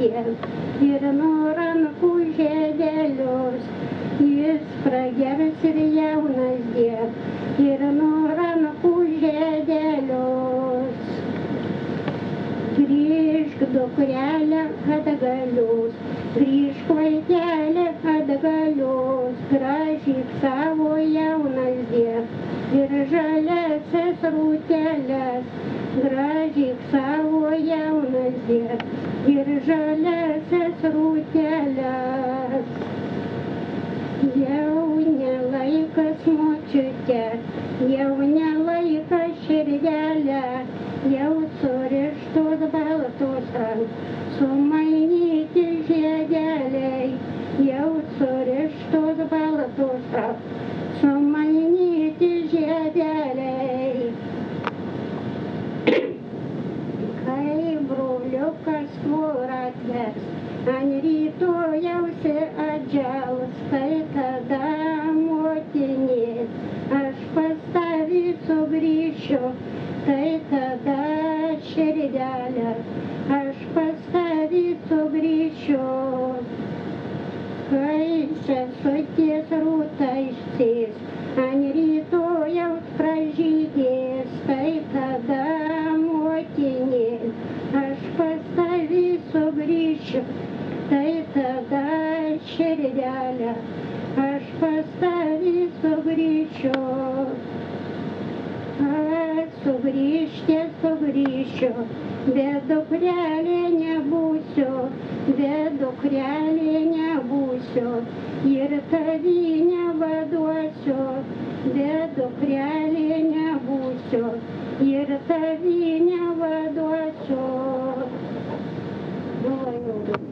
tiek ir nuo rankų žiedelius. Jis pragers ir jaunas dėk ir nuo rankų žiedelius. Grįžk, dukrelė, atgalios, grįžk, vaikelė, atgalios, gražyk savo jaunas dėk ir žaliasias rūteles, gražyk savo jaunas dėk ir žaliasias rūteles. Jau nelaikas močiute, jau nelaikas širdelė, jau surištos baltos sumainyti žiedeliai, jau surištos baltos sumainyti žiedeliai. Kai broliukas tvorą atvers, ant rytojaus atžels, tai tada motinė, aš pas tavį sugrįšiu, tai tada širdelė, aš pas tavį sugrįšiu. Kai sesutės rūta išsės, ant rytojaus pražydės, tai tada motinė, aš pas tavį sugrįšiu, tai tada širdelė, aš pas tavį sugrįšiu. Sugrįžti sugrįšiu, bet dukrelė nebūsiu, bet dukrelė nebūsiu ir tavį nevaduosiu, bet dukrelė nebūsiu ir tavį nevaduosiu.